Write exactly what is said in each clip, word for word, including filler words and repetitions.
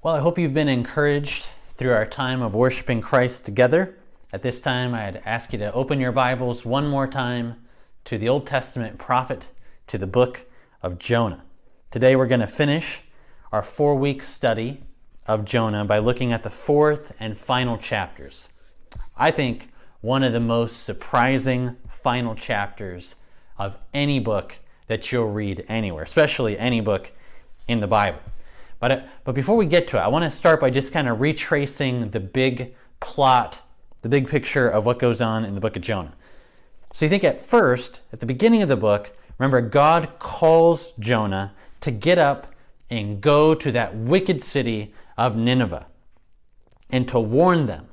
Well, I hope you've been encouraged through our time of worshiping Christ together. At this time, I'd ask you to open your Bibles one more time to the Old Testament prophet, to the book of Jonah. Today we're going to finish our four-week study of Jonah by looking at the fourth and final chapters. I think one of the most surprising final chapters of any book that you'll read anywhere, especially any book in the Bible. But, uh, but before we get to it, I want to start by just kind of retracing the big plot, the big picture of what goes on in the book of Jonah. So you think at first, at the beginning of the book, remember God calls Jonah to get up and go to that wicked city of Nineveh and to warn them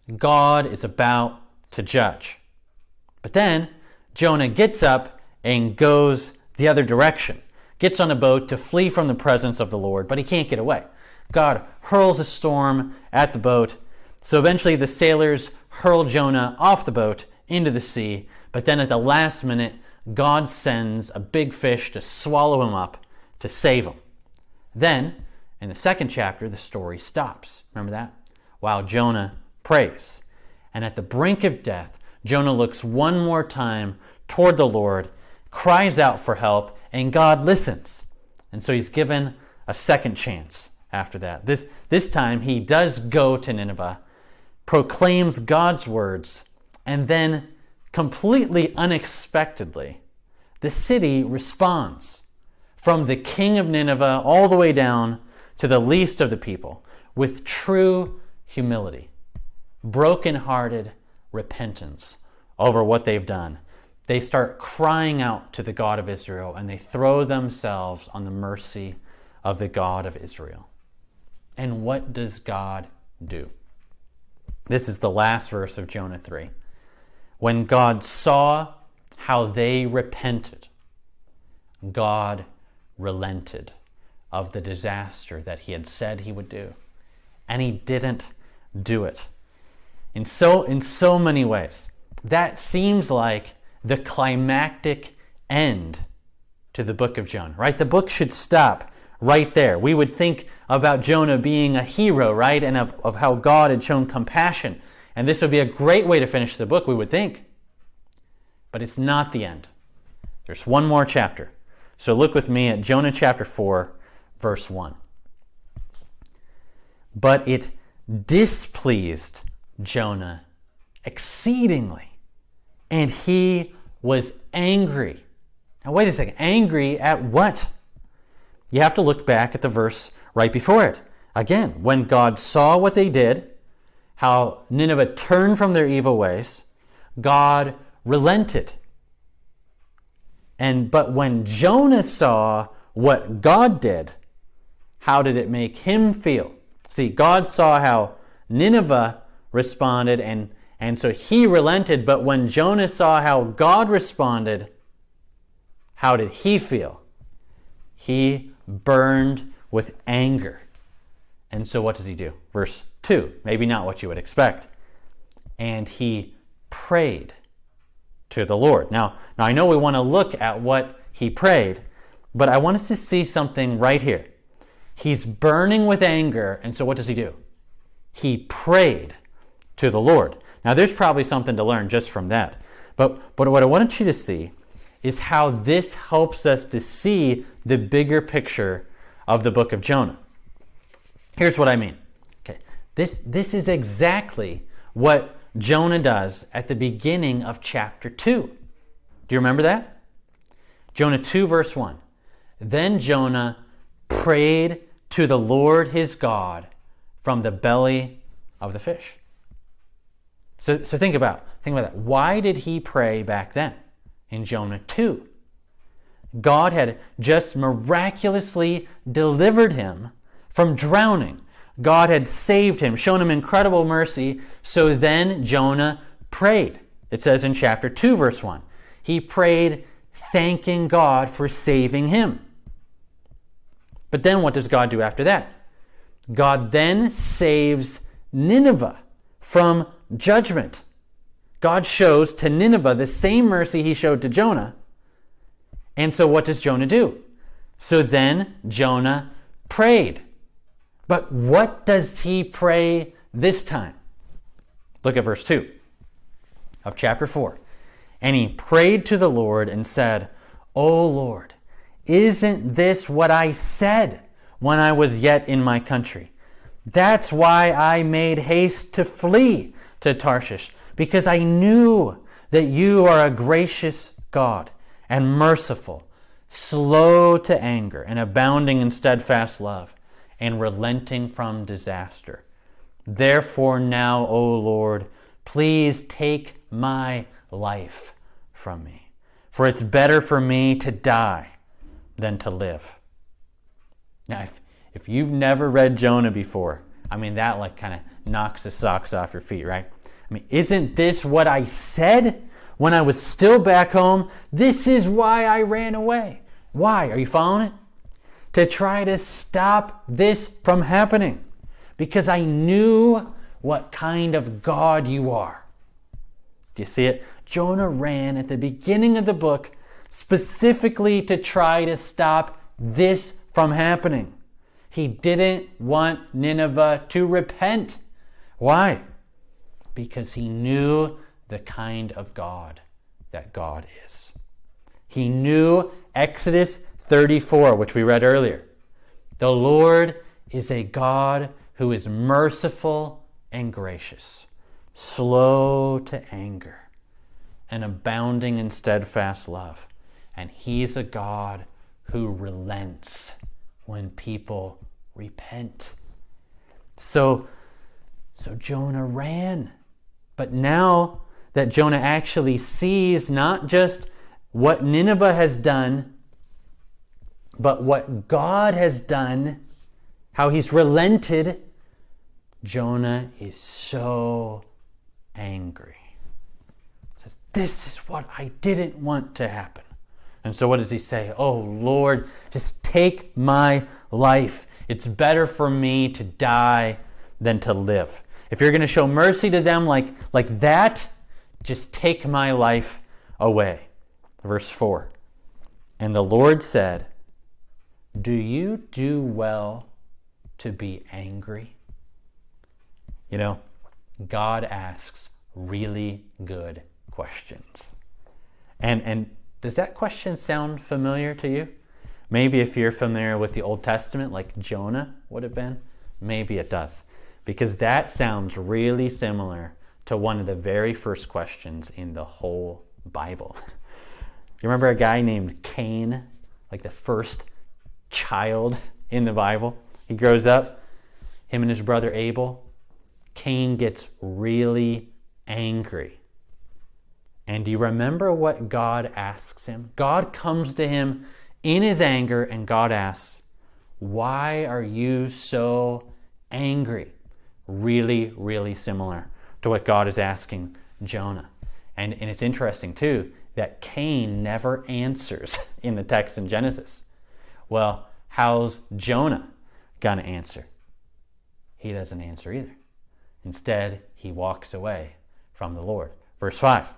God is about to judge. But then Jonah gets up and goes the other direction, gets on a boat to flee from the presence of the Lord, but he can't get away. God hurls a storm at the boat, so eventually the sailors hurl Jonah off the boat into the sea, but then at the last minute, God sends a big fish to swallow him up to save him. Then, in the second chapter, the story stops. Remember that? While Jonah prays. And at the brink of death, Jonah looks one more time toward the Lord, cries out for help, and God listens. And so he's given a second chance after that. This, this time he does go to Nineveh, proclaims God's words, and then completely unexpectedly, the city responds. From the king of Nineveh all the way down to the least of the people, with true humility, broken-hearted repentance over what they've done. They start crying out to the God of Israel, and they throw themselves on the mercy of the God of Israel. And what does God do? This is the last verse of Jonah three. When God saw how they repented, God relented of the disaster that he had said he would do. And he didn't do it. In so, in so many ways, that seems like the climactic end to the book of Jonah, right? The book should stop right there. We would think about Jonah being a hero, right? And of, of how God had shown compassion. And this would be a great way to finish the book, we would think. But it's not the end. There's one more chapter. So look with me at Jonah chapter four, verse one. But it displeased Jonah exceedingly, and he was angry. Now wait a second, angry at what? You have to look back at the verse right before it. Again, when God saw what they did, how Nineveh turned from their evil ways, God relented. And but when Jonah saw what God did, how did it make him feel? See, God saw how Nineveh responded, and, and so he relented. But when Jonah saw how God responded, how did he feel? He burned with anger. And so what does he do? Verse two, maybe not what you would expect. And he prayed to the Lord. Now, now I know we want to look at what he prayed, but I want us to see something right here. He's burning with anger, and so what does he do? He prayed to the Lord. Now, there's probably something to learn just from that. But, but what I want you to see is how this helps us to see the bigger picture of the book of Jonah. Here's what I mean. Okay, this, this is exactly what Jonah does at the beginning of chapter two. Do you remember that? Jonah two, verse one. Then Jonah prayed to the Lord his God from the belly of the fish. So, so think about, think about that. Why did he pray back then in Jonah two? God had just miraculously delivered him from drowning. God had saved him, shown him incredible mercy. So then Jonah prayed. It says in chapter two, verse one. He prayed thanking God for saving him. But then what does God do after that? God then saves Nineveh from judgment. God shows to Nineveh the same mercy he showed to Jonah. And so what does Jonah do? So then Jonah prayed. But what does he pray this time? Look at verse two of chapter four. And he prayed to the Lord and said, O Lord, isn't this what I said when I was yet in my country? That's why I made haste to flee to Tarshish, because I knew that you are a gracious God and merciful, slow to anger and abounding in steadfast love, and relenting from disaster. Therefore now, O Lord, please take my life from me, for it's better for me to die than to live. Now, if, if you've never read Jonah before, I mean, that like kind of knocks the socks off your feet, right? I mean, isn't this what I said when I was still back home? This is why I ran away. Why? Are you following it? To try to stop this from happening. Because I knew what kind of God you are. Do you see it? Jonah ran at the beginning of the book specifically to try to stop this from happening. He didn't want Nineveh to repent. Why? Because he knew the kind of God that God is. He knew Exodus thirty-four, which we read earlier. The Lord is a God who is merciful and gracious, slow to anger, and abounding in steadfast love. And he's a God who relents when people repent. So, so Jonah ran. But now that Jonah actually sees not just what Nineveh has done, but what God has done, how he's relented, Jonah is so angry. He says, this is what I didn't want to happen. And so what does he say? Oh Lord, just take my life. It's better for me to die than to live. If you're going to show mercy to them like, like that, just take my life away. Verse four. And the Lord said, do you do well to be angry? You know, God asks really good questions. And, and does that question sound familiar to you? Maybe if you're familiar with the Old Testament, like Jonah would have been, maybe it does. Because that sounds really similar to one of the very first questions in the whole Bible. You remember a guy named Cain, like the first child in the Bible? He grows up, him and his brother Abel. Cain gets really angry. And do you remember what God asks him? God comes to him in his anger, and God asks, why are you so angry? Really, really similar to what God is asking Jonah. And, and it's interesting, too, that Cain never answers in the text in Genesis. Well, how's Jonah going to answer? He doesn't answer either. Instead, he walks away from the Lord. Verse five.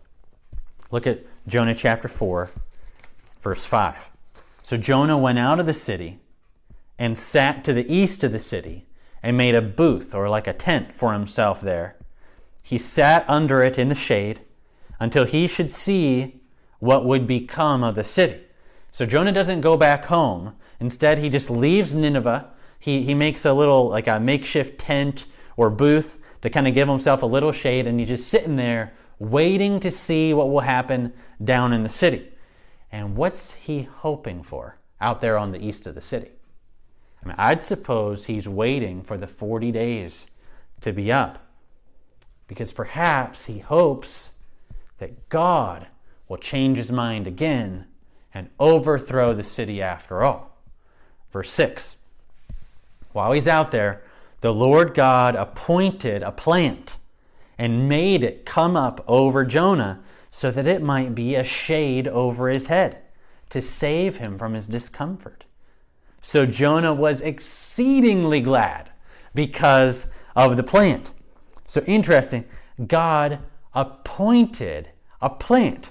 Look at Jonah chapter four, verse five. So Jonah went out of the city and sat to the east of the city and made a booth, or like a tent, for himself there. He sat under it in the shade until he should see what would become of the city. So Jonah doesn't go back home. Instead, he just leaves Nineveh. He, he makes a little, like a makeshift tent or booth to kind of give himself a little shade, and he's just sitting there waiting to see what will happen down in the city. And what's he hoping for out there on the east of the city? I mean, I'd suppose he's waiting for the forty days to be up, because perhaps he hopes that God will change his mind again and overthrow the city after all. Verse six. While he's out there, the Lord God appointed a plant and made it come up over Jonah so that it might be a shade over his head to save him from his discomfort. So Jonah was exceedingly glad because of the plant. So interesting, God appointed a plant.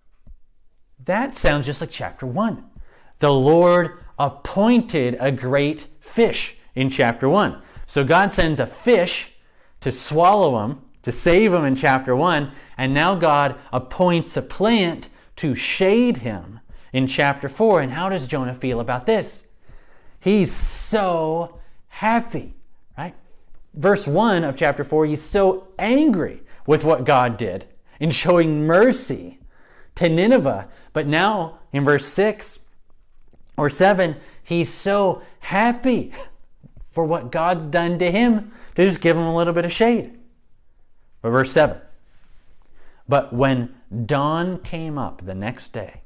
That sounds just like chapter one. The Lord appointed a great fish in chapter one. So God sends a fish to swallow him, to save him in chapter one, and now God appoints a plant to shade him in chapter four. And how does Jonah feel about this? He's so happy, right? Verse one of chapter four, he's so angry with what God did in showing mercy to Nineveh. But now in verse six or seven, he's so happy for what God's done to him to just give him a little bit of shade. But verse seven, but when dawn came up the next day,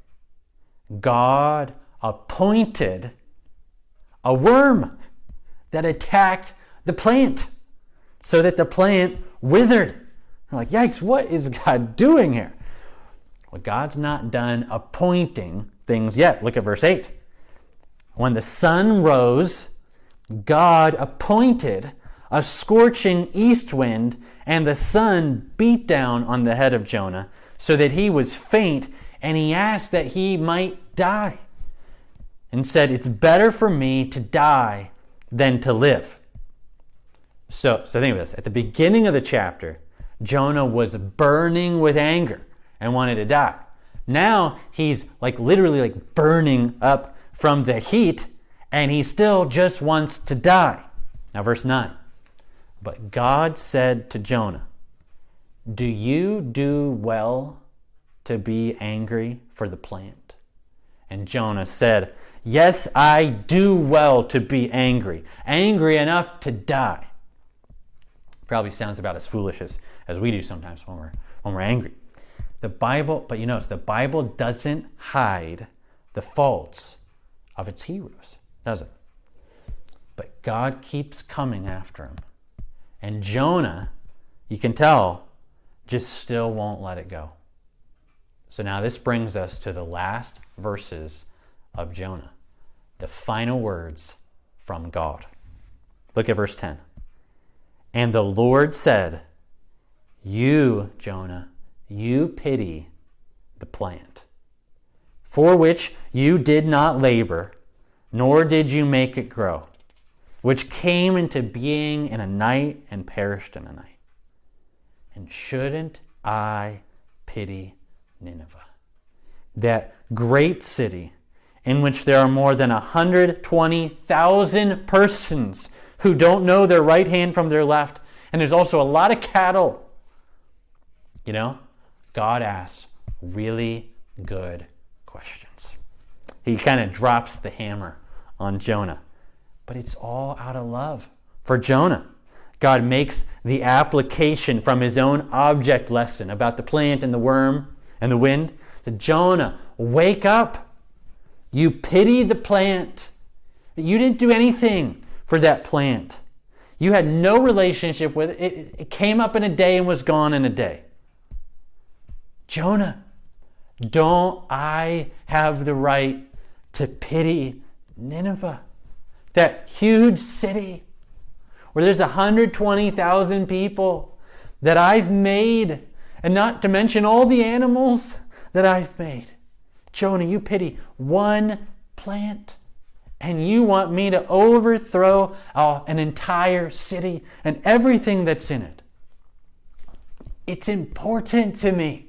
God appointed a worm that attacked the plant so that the plant withered. We're like, yikes, what is God doing here? Well, God's not done appointing things yet. Look at verse eight. When the sun rose, God appointed a scorching east wind, and the sun beat down on the head of Jonah so that he was faint, and he asked that he might die and said, it's better for me to die than to live. So, so think of this. At the beginning of the chapter, Jonah was burning with anger and wanted to die. Now he's like literally like burning up from the heat, and he still just wants to die. Now verse nine. But God said to Jonah, do you do well to be angry for the plant? And Jonah said, yes, I do well to be angry, angry enough to die. Probably sounds about as foolish as, as we do sometimes when we're when we're angry. The Bible, but you notice, the Bible doesn't hide the faults of its heroes, does it? But God keeps coming after him. And Jonah, you can tell, just still won't let it go. So now this brings us to the last verses of Jonah, the final words from God. Look at verse ten. And the Lord said, you, Jonah, you pity the plant, for which you did not labor, nor did you make it grow, which came into being in a night and perished in a night. And shouldn't I pity Nineveh, that great city in which there are more than one hundred twenty thousand persons who don't know their right hand from their left, and there's also a lot of cattle? You know, God asks really good questions. He kind of drops the hammer on Jonah. But it's all out of love for Jonah. God makes the application from his own object lesson about the plant and the worm and the wind to Jonah, wake up. You pity the plant. You didn't do anything for that plant. You had no relationship with it. It, it came up in a day and was gone in a day. Jonah, don't I have the right to pity Nineveh? That huge city where there's one hundred twenty thousand people that I've made, and not to mention all the animals that I've made. Jonah, you pity one plant, and you want me to overthrow uh, an entire city and everything that's in it. It's important to me.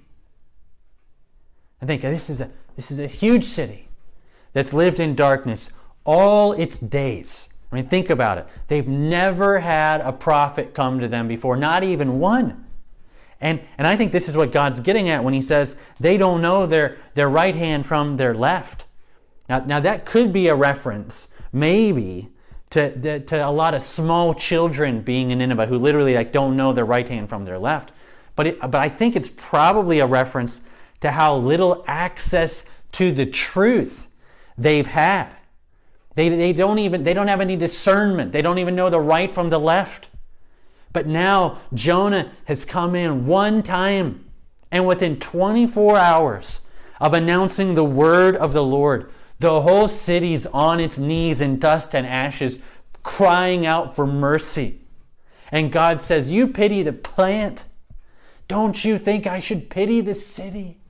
I think this is a this is a huge city that's lived in darkness all its days. I mean, think about it. They've never had a prophet come to them before, not even one. And and I think this is what God's getting at when he says they don't know their, their right hand from their left. Now, now that could be a reference, maybe, to, to a lot of small children being in Nineveh who literally like don't know their right hand from their left. But it, but I think it's probably a reference to how little access to the truth they've had. They, they don't even they don't have any discernment. They don't even know the right from the left. But now Jonah has come in one time, and within twenty-four hours of announcing the word of the Lord, the whole city's on its knees in dust and ashes, crying out for mercy. And God says, you pity the plant. Don't you think I should pity the city?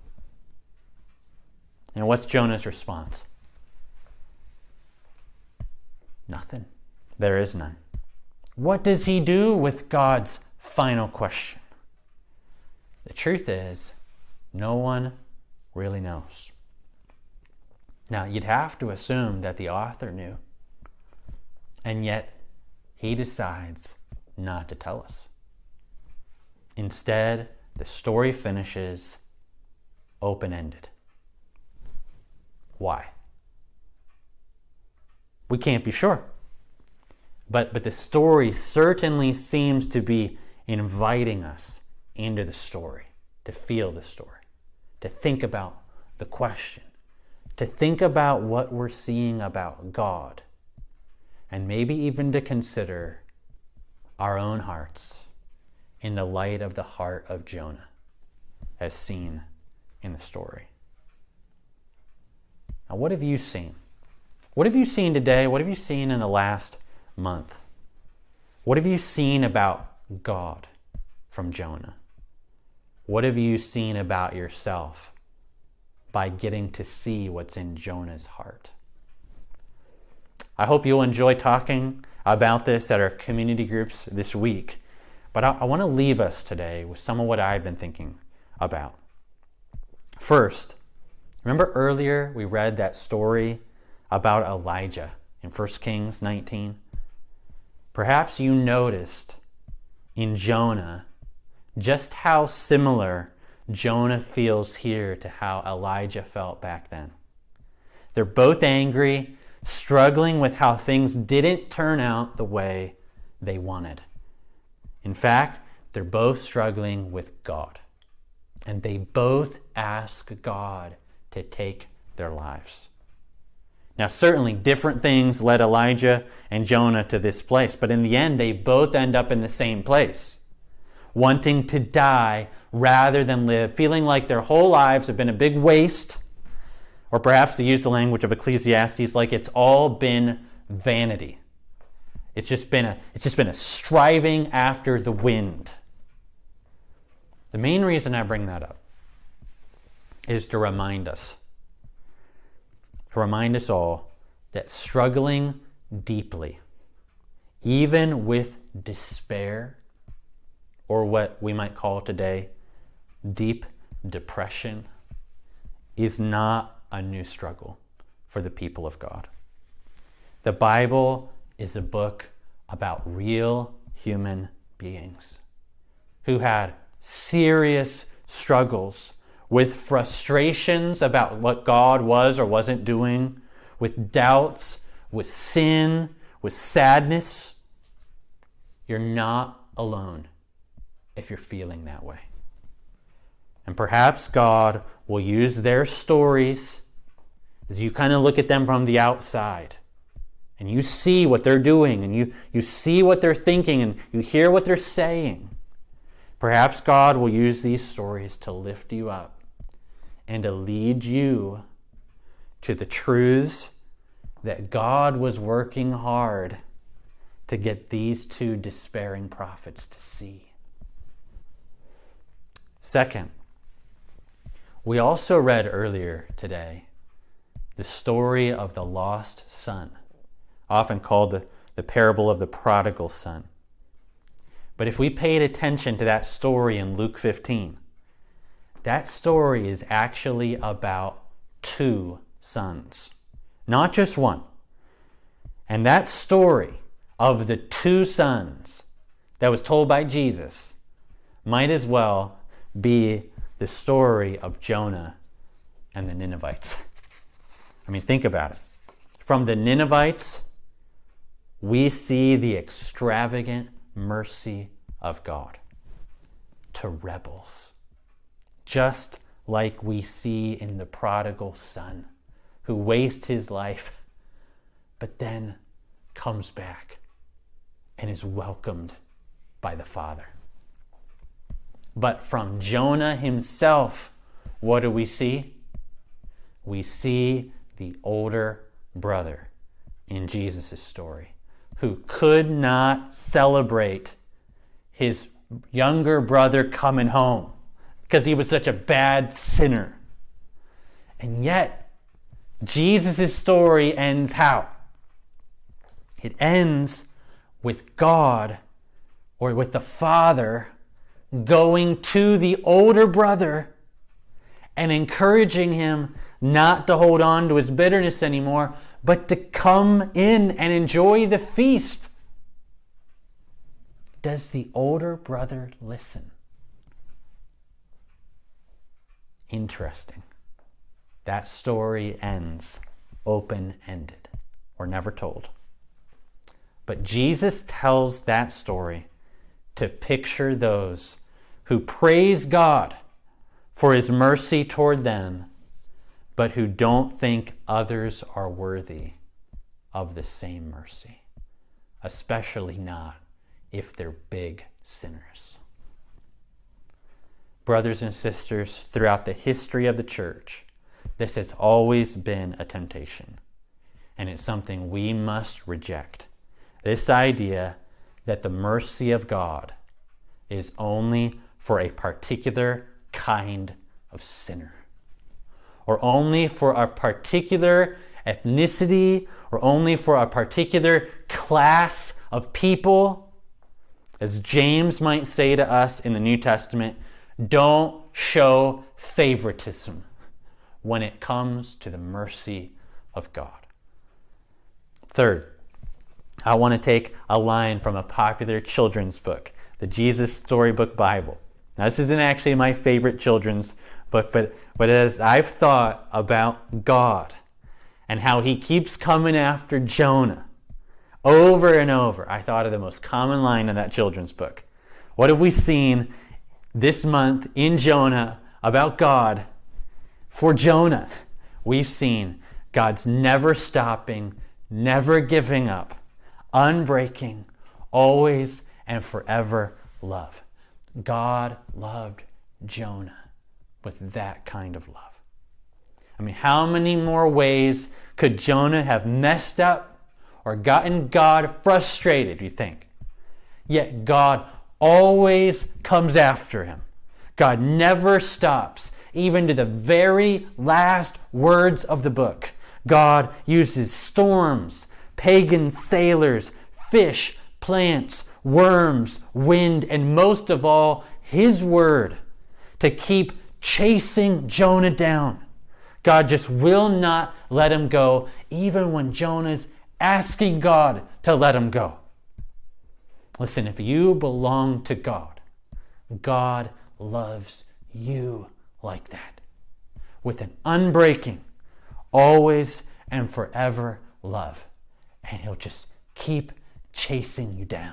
And what's Jonah's response? Nothing. There is none. What does he do with God's final question? The truth is, no one really knows. Now, you'd have to assume that the author knew, and yet he decides not to tell us. Instead, the story finishes open-ended. Why? We can't be sure. But, but the story certainly seems to be inviting us into the story, to feel the story, to think about the question, to think about what we're seeing about God, and maybe even to consider our own hearts in the light of the heart of Jonah, as seen in the story. Now, what have you seen? What have you seen today? What have you seen in the last month? What have you seen about God from Jonah? What have you seen about yourself by getting to see what's in Jonah's heart? I hope you'll enjoy talking about this at our community groups this week. But I, I want to leave us today with some of what I've been thinking about. First, remember earlier we read that story about Elijah in First Kings nineteen? Perhaps you noticed in Jonah just how similar Jonah feels here to how Elijah felt back then. They're both angry, struggling with how things didn't turn out the way they wanted. In fact, they're both struggling with God. And they both ask God to take their lives. Now, certainly different things led Elijah and Jonah to this place, but in the end, they both end up in the same place, wanting to die rather than live, feeling like their whole lives have been a big waste, or perhaps to use the language of Ecclesiastes, like it's all been vanity. It's just been a, it's just been a striving after the wind. The main reason I bring that up is to remind us, to remind us all that struggling deeply, even with despair, or what we might call today deep depression, is not a new struggle for the people of God. The Bible is a book about real human beings who had serious struggles with frustrations about what God was or wasn't doing, with doubts, with sin, with sadness. You're not alone if you're feeling that way. And perhaps God will use their stories as you kind of look at them from the outside and you see what they're doing and you, you see what they're thinking and you hear what they're saying. Perhaps God will use these stories to lift you up and to lead you to the truths that God was working hard to get these two despairing prophets to see. Second, we also read earlier today the story of the lost son, often called the, the parable of the prodigal son. But if we paid attention to that story in Luke fifteen, that story is actually about two sons, not just one. And that story of the two sons that was told by Jesus might as well be the story of Jonah and the Ninevites. I mean, think about it. From the Ninevites, we see the extravagant mercy of God to rebels, just like we see in the prodigal son who wastes his life but then comes back and is welcomed by the Father. But from Jonah himself, what do we see? We see the older brother in Jesus' story who could not celebrate his younger brother coming home because he was such a bad sinner. And yet, Jesus' story ends how? It ends with God or with the Father going to the older brother and encouraging him not to hold on to his bitterness anymore, but to come in and enjoy the feast. Does the older brother listen? Interesting. That story ends open-ended. We're never told. But Jesus tells that story to picture those who praise God for his mercy toward them, but who don't think others are worthy of the same mercy, especially not if they're big sinners. Brothers and sisters, throughout the history of the church, this has always been a temptation, and it's something we must reject. This idea that the mercy of God is only for a particular kind of sinner, or only for a particular ethnicity, or only for a particular class of people. As James might say to us in the New Testament, don't show favoritism when it comes to the mercy of God. Third, I want to take a line from a popular children's book, the Jesus Storybook Bible. Now, this isn't actually my favorite children's book, but, but as I've thought about God and how he keeps coming after Jonah over and over, I thought of the most common line in that children's book. What have we seen this month in Jonah about God? For Jonah, we've seen God's never stopping, never giving up, unbreaking, always and forever love. God loved Jonah with that kind of love. I mean, how many more ways could Jonah have messed up or gotten God frustrated, you think? Yet God always comes after him. God never stops, even to the very last words of the book. God uses storms, pagan sailors, fish, plants, worms, wind, and most of all, his word to keep chasing Jonah down. God just will not let him go, even when Jonah's asking God to let him go. Listen, if you belong to God, God loves you like that, with an unbreaking, always and forever love. And he'll just keep chasing you down.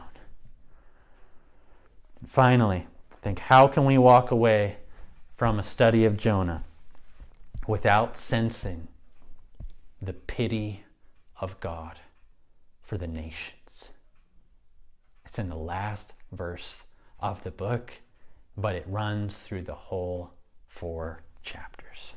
Finally, think, how can we walk away from a study of Jonah without sensing the pity of God for the nations? It's in the last verse of the book, but it runs through the whole four chapters.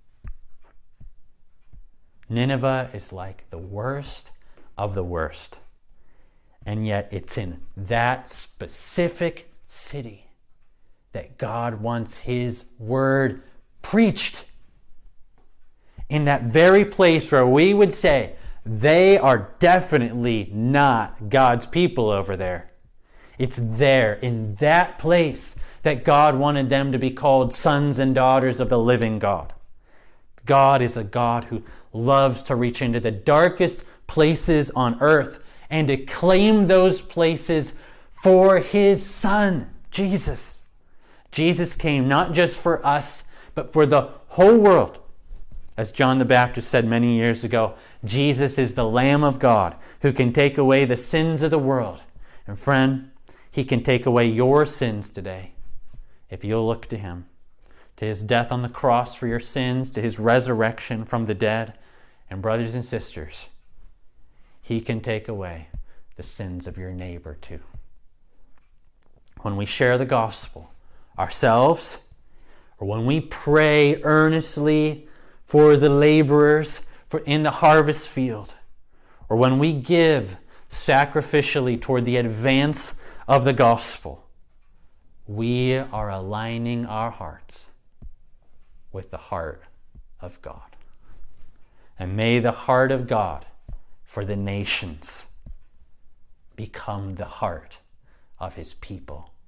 Nineveh is like the worst of the worst, and yet it's in that specific city that God wants his word preached. In that very place where we would say, they are definitely not God's people over there. It's there, in that place, that God wanted them to be called sons and daughters of the living God. God is a God who loves to reach into the darkest places on earth and to claim those places for his Son, Jesus. Jesus came not just for us, but for the whole world. As John the Baptist said many years ago, Jesus is the Lamb of God who can take away the sins of the world. And friend, he can take away your sins today if you'll look to him, to his death on the cross for your sins, to his resurrection from the dead. And brothers and sisters, he can take away the sins of your neighbor too. When we share the gospel ourselves, or when we pray earnestly for the laborers for in the harvest field, or when we give sacrificially toward the advance of the gospel, we are aligning our hearts with the heart of God. And may the heart of God for the nations become the heart of his people.